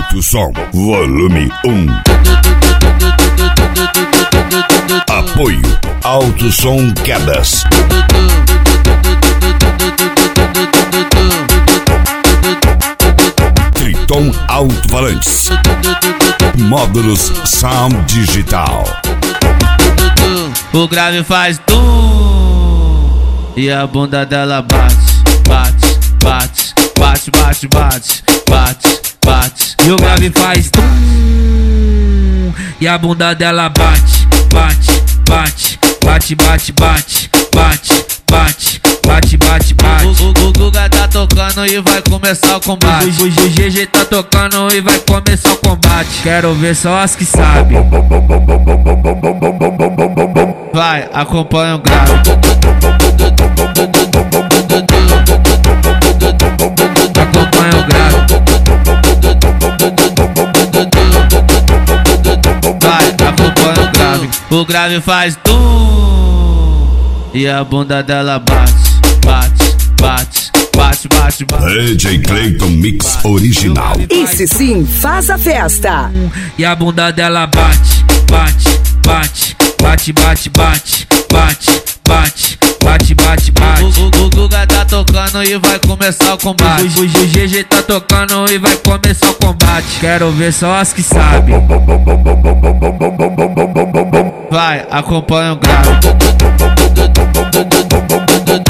Alto Som, volume 1. Apoio Alto Som Quedas. Triton Alto-Falantes. Módulos Sound Digital. O grave faz tum e a bunda dela bate, bate, bate, bate, bate, bate, bate, bate. E o grave faz tum e a bunda dela bate, bate, bate, bate, bate, bate, bate, bate, bate, bate, bate. O Guga tá tocando e vai começar o combate. O GG tá tocando e vai começar o combate. Quero ver só as que sabem. Vai, acompanha o grave. Acompanha o grave. Vai, acompanha o grave. O grave faz tum e a bunda dela bate, bate, bate, bate, bate, bate. DJ Clayton Mix Original. Esse sim faz a festa. E a bunda dela bate, bate, bate, bate, bate, bate, bate, bate, bate, bate, bate. O Guga tá tocando e vai começar o combate. O GG tá tocando e vai começar o combate. Quero ver só as que sabem. Vai, acompanha o grave.